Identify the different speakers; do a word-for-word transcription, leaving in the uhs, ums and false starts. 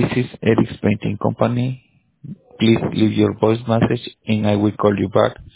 Speaker 1: This is Eric's Painting Company. Please leave your voice message and I will call you back